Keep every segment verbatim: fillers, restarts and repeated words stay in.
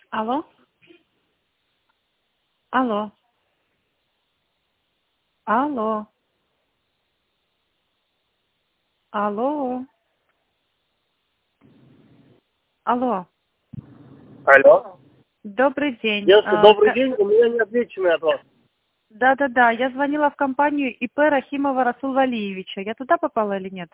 Алло? Алло? Алло? Алло? Алло? Алло. Добрый день. Девушка, А, добрый ка- день. У меня не отвечены от вас. Да-да-да, я звонила в компанию ИП Рахимова Расул Валиевича. Я туда попала или нет?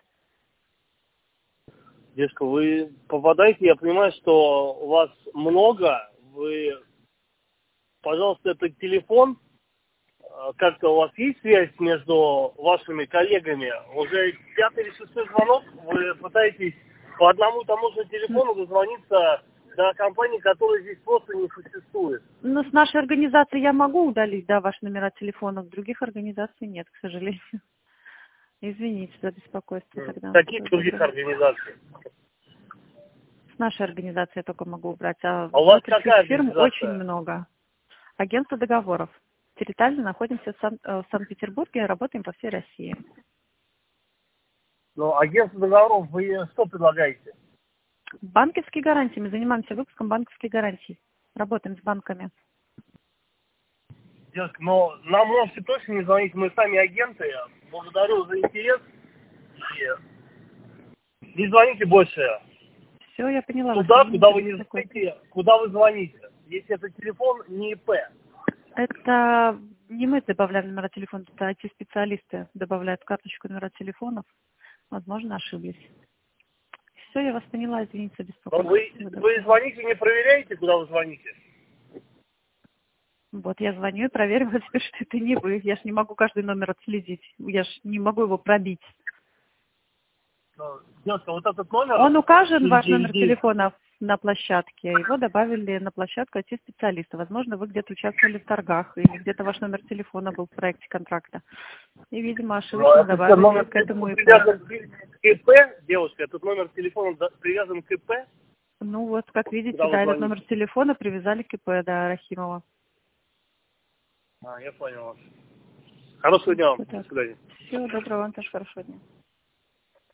Девушка, вы попадаете, я понимаю, что у вас много. Вы, пожалуйста, этот телефон, э, как-то у вас есть связь между вашими коллегами? Уже пятый или шестой звонок, вы пытаетесь по одному и тому же телефону дозвониться до компании, которая здесь просто не существует. Ну, с нашей организации я могу удалить, да, ваши номера телефонов. Других организаций нет, к сожалению. Извините за беспокойство тогда. Каких Всего других доброго. организаций? С нашей организации я только могу убрать, а А у вас брокерских какая фирм очень организация? много. Агентство договоров. Территориально находимся в, Сан- э, в Санкт-Петербурге, работаем по всей России. Ну, агентство договоров, вы что предлагаете? Банковские гарантии. Мы занимаемся выпуском банковских гарантий. Работаем с банками. Девушка, но нам можете точно не звонить, мы сами агенты. Благодарю за интерес. И не звоните больше Все, я поняла вас. туда, Извините куда за вы не беспокойство. знаете, куда вы звоните. Если это телефон, не ИП. Это не мы добавляем номера телефона, это ай ти-специалисты добавляют в карточку номера телефонов. Возможно, ошиблись. Все, я вас поняла. Извините за Но беспокойство. вы, Всего вы доброго. звоните, не проверяете, куда вы звоните. Вот я звоню и провериваю, что это не вы. Я ж не могу каждый номер отследить. Я ж не могу его пробить. Но, девушка, вот этот номер Он указан, ваш среди номер людей. телефона на площадке. Его добавили на площадку ай ти-специалиста. Возможно, вы где-то участвовали в торгах или где-то ваш номер телефона был в проекте контракта. И, видимо, Но ошибочно этот добавили номер к этому телефона ИП. привязан к ИП, девушка, этот номер телефона да- привязан к ИП, Ну вот, как видите, куда вы да, этот номер звоните. телефона привязали к ИП, да, Рахимова. А, я понял вас. Хорошего дня вам. Вот До так. свидания. Всего доброго, вам тоже хорошего дня.